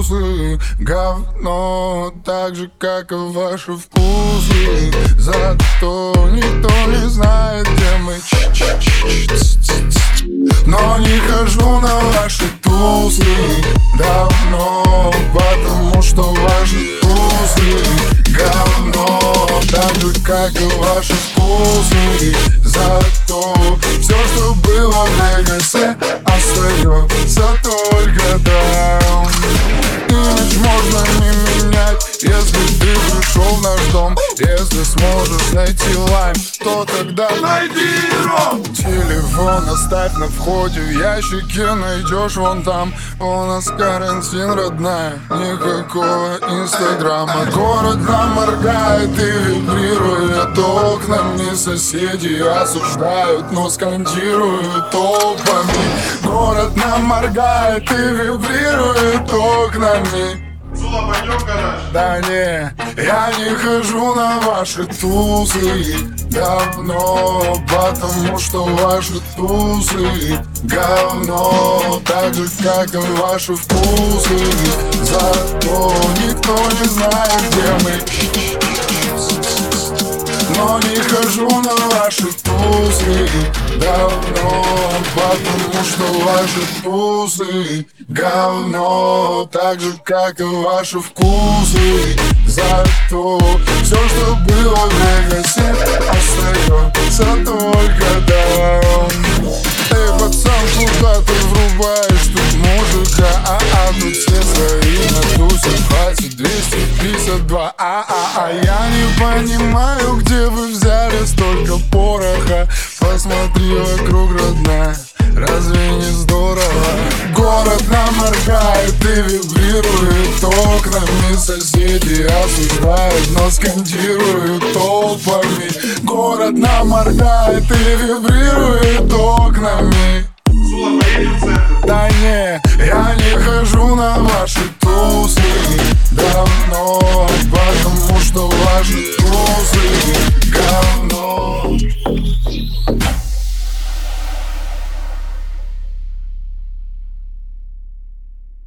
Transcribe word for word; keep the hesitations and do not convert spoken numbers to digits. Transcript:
тусы говно, так же, как и ваши вкусы. Зато никто не знает, где мы. Но не хожу на ваши тусы давно, потому что ваши тусы говно, так же, как и ваши вкусы. Зато все, что было в Вегасе, остается только там. Имидж можно не менять, если ты пришел в наш дом. Если сможешь найти лайм, то тогда найди ром. Телефон оставь на входе, в ящике найдешь вон там. У нас карантин, родная, никакого инстаграма. Город нам моргает и вибрирует окнами. Соседи осуждают, но скандируют толпами. Город нам моргает и вибрирует окнами. Зула, пойдем в гараж? Да не, я не хожу на ваши тусы давно, потому что ваши тусы говно, так же, как и ваши вкусы. Зато никто не знает, где мы. Но не хожу на ваши тусы давно, потому что ваши тусы говно, так же, как и ваши вкусы. Зато все, что было в Вегасе, остается только там. Эй, пацан, куда ты врубаешь? Тут музыка, а-а, тут все свои на тусе. Хватит двести пятьдесят два, а-а-а. Я не понимаю, где вы взяли столько пороха. Посмотри вокруг, родная, разве не здорово? Город нам моргает и вибрирует окнами. Соседи осуждают, но скандируют толпами. Город нам моргает и вибрирует окнами. Зула, поедем в центр? Да не, я не хожу на ваши тусы давно, потому что ваши